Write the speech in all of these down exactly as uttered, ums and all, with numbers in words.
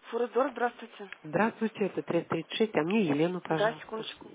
Фуридор, здравствуйте. Здравствуйте, это триста тридцать шесть, а мне Елену, Да, пожалуйста. секундочку.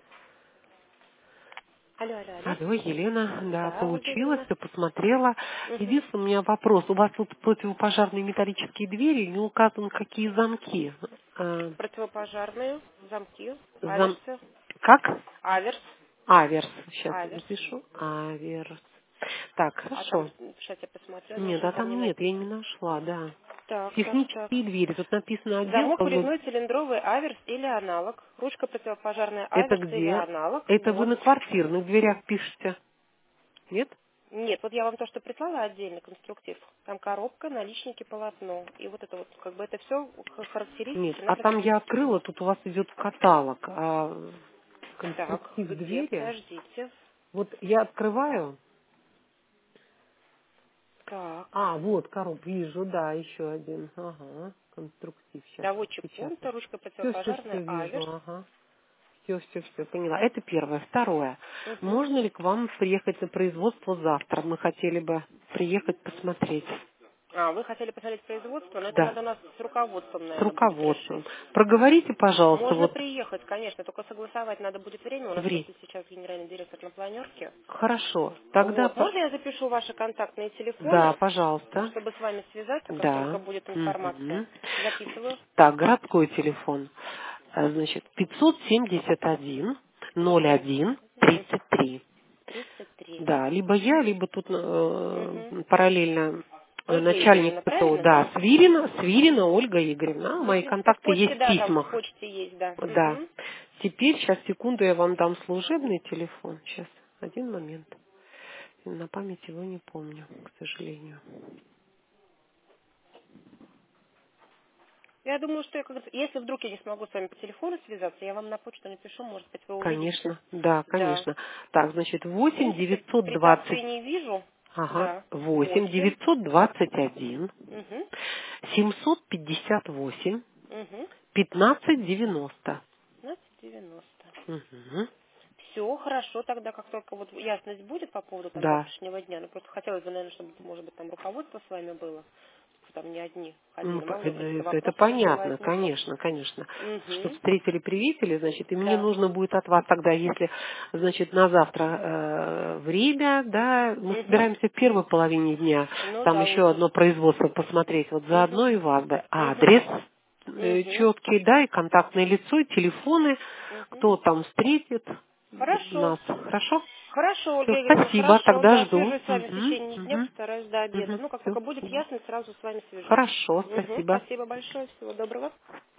Алло, алло, алло. Алло, Елена, да, Да, Ольга получилось, Юрьевна. все посмотрела. Угу. Единственный у меня вопрос. У вас тут противопожарные металлические двери, не указано, какие замки. А, Противопожарные, замки, зам... аверсы, Как? аверс, Аверс. Сейчас я аверс. запишу. Аверс. Так, А там, хорошо. сейчас я посмотрю, Нет, неужели а там не там нет, я не написано? нашла, да. Так, так, так. Технические двери. Тут написано Замок отделка. Вот. врезной цилиндровый аверс или аналог. Ручка противопожарная Это аверс или где? аналог. Это вы Вот. на квартирных дверях пишете? Нет? Нет, вот я вам то, что прислала отдельно, конструктив. Там коробка, наличники, полотно. И вот это вот, как бы это все Нет, характеристики а надо там я писать. открыла, тут у вас идет каталог, а Так, конструктив где? двери. Подождите. Вот я открываю. Так. А, вот короб, вижу, да, еще один. Ага, конструктив, сейчас Доводчик печатаю. пункта, ручка Все, все, противопожарная, все вижу, аверс. ага. Все, все, все, поняла. Это первое. Второе. Угу. Можно ли к вам приехать на производство завтра? Мы хотели бы приехать посмотреть. А, вы хотели посмотреть производство, но это Да, надо у нас с руководством, с наверное, будет решить. руководством. Проговорите, пожалуйста, Можно вот приехать, конечно, только согласовать надо будет время. У нас время. просто сейчас генеральный директор на планерке. Хорошо. Тогда, Вот. по- Можно я запишу ваши контактные да, телефоны, пожалуйста. чтобы с вами связаться, как только Да. будет информация? Мгм. Записываю. Так, городской телефон. А, Значит, пятьсот семьдесят один ноль один тридцать три. тридцать три. Да, либо я, либо тут Угу. э, параллельно э, Ольга начальник Игоревна, ПТО. правильно, Да, да? Свирина, Свирина Ольга Игоревна. А, Вы, в мои принципе, в контакты почте, есть в да, там в письмах. почте есть, да. Да. Угу. Теперь, сейчас, секунду, я вам дам служебный телефон. Сейчас, один момент. На память его не помню, к сожалению. Я думаю, что я, как- если вдруг я не смогу с вами по телефону связаться, я вам на почту напишу, может быть, вы увидите. Конечно, да, Да. конечно. Так, значит, В восемь принципе, девятьсот двадцать, препятствий не вижу. ага, Да. восемь Восемь. девятьсот двадцать один Угу. семьсот пятьдесят восемь Угу. пятнадцать девяносто. пятнадцать девяносто. Угу. Все хорошо, тогда как только вот ясность будет по поводу там Да. завтрашнего дня, ну просто хотелось бы, наверное, чтобы, может быть, там руководство с вами было, чтобы там не одни Ну, ходили, по- мало ли это, какие-то это- это вопросы еще понятно, возникнут. конечно, конечно. Чтобы Угу. встретили, приветили, значит, и мне Да. нужно будет от вас тогда, если, значит, на завтра э, время, да, мы Угу. собираемся в первой половине дня, Ну там да, еще лучше. одно производство посмотреть, вот Угу. заодно и вас бы Угу. адрес э, Угу. четкий, да, и контактное лицо, и телефоны, Угу. кто там встретит Хорошо. нас, хорошо? Хорошо, Все, Ольга Игоревна, спасибо, хорошо, тогда да, жду. свяжусь с вами в Угу, течение дня, угу, постараюсь до обеда. угу, Ну, как все. только будет ясно, сразу с вами свяжусь. Хорошо, Угу, спасибо. спасибо большое, всего доброго.